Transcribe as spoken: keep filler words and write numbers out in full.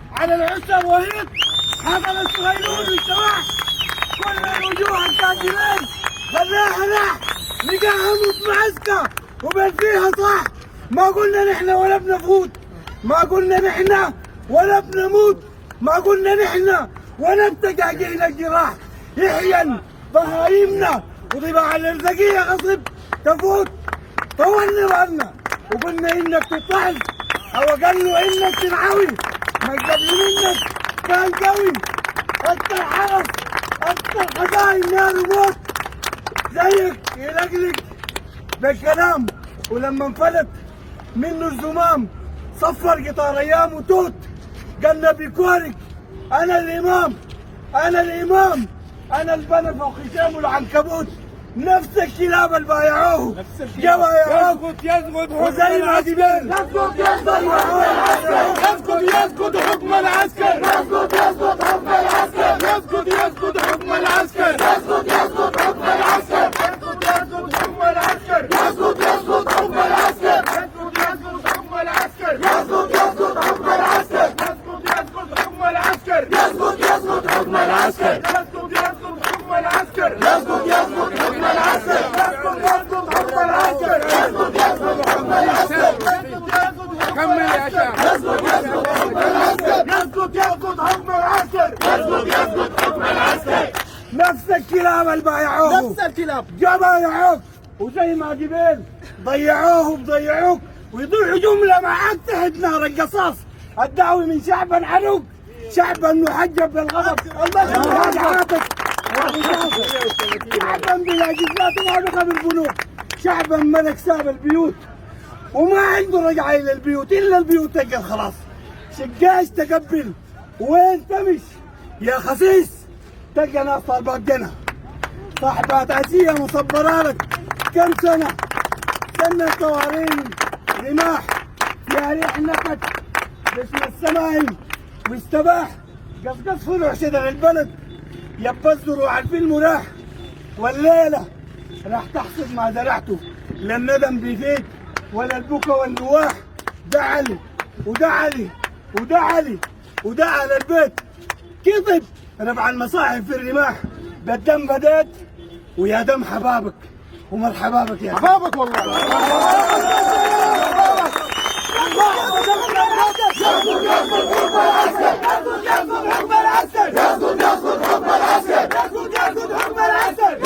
على العشب وهيط حصل الصهيلون والسواح كل الوجوه الكافرين خلاها لا لقاها متمعسكة وبل فيها صح. ما قلنا نحن ولا بنفوت، ما قلنا نحن ولا بنموت، ما قلنا نحن ولا بتقاقينا الجراح. يحيى بهايمنا وطباع الارزاقية غصب تفوت. طولنا بالنا وقلنا انك تطحن او قالوا انك تنعوي، ما قبل منك كان قوي. حتى الحرس حتى الخزاين نار وموت زيك يلقلق بالكلام. ولما انفلت منه الزمام صفر قطار ايام وتوت قالنا بكوارك انا الامام انا الامام انا البنا فوق خشام العنكبوت. نفس الكلاب اللي بايعوه جوا يسقط يسقط وزي ما قبل يسقط يسقط يسقط يسقط حكم العسكر يسقط يسقط حكم العسكر يسقط يسقط حكم العسكر يسقط يسقط حكم العسكر يسقط يسقط حكم العسكر يسقط يسقط حكم العسكر يسقط يسقط حكم العسكر يسقط يسقط حكم العسكر يسقط يسقط حكم العسكر يسقط يسقط حكم العسكر يسقط يسقط حكم العسكر يسقط يسقط حكم العسكر يسقط يسقط حكم العسكر يسقط يسقط حكم العسكر كمل يا شباب يسقط يسقط حكم العسكر يسقط يسقط حكم العسكر يسقط يسقط حكم العسكر. نفس الكلاب اللي بايعوه نفس الكلاب جا بايعوك وزي ما قبل ضيعوه وبضيعوك ويضيعوا جمله معاك تحت نار القصاص. الدعوه من شعبا عنوق شعبا محجب بالغضب الله يسلمك حياتك. شعبا بلا جزات وعنقه بالبنوك شعبا ملك ساب البيوت وما عنده رجعه الى البيوت الا البيوت تقل خلاص. شقاش تقبل وين تمش يا خسيس تلقى ناس طالبات جنى صاحبات عزيه مصبرالك كم سنه سنه صوارين رماح يا ريح نكت باسم السماعي واستباح قصقص فلوع شدر البلد يبزروا على الفيلم وراح. والليله راح تحصد ما زرعته لا الندم بيفيد ولا البكا والنواح. دعلي ودعلي ودعلي ودعل البيت كذب رفع المصاحف في الرماح. بالدم بديت ويا دم حبابك ومرحبا بك يا حبابك والله يسقط يسقط حكم العسكر يسقط يسقط حكم العسكر يسقط يسقط حكم العسكر يسقط يسقط حكم العسكر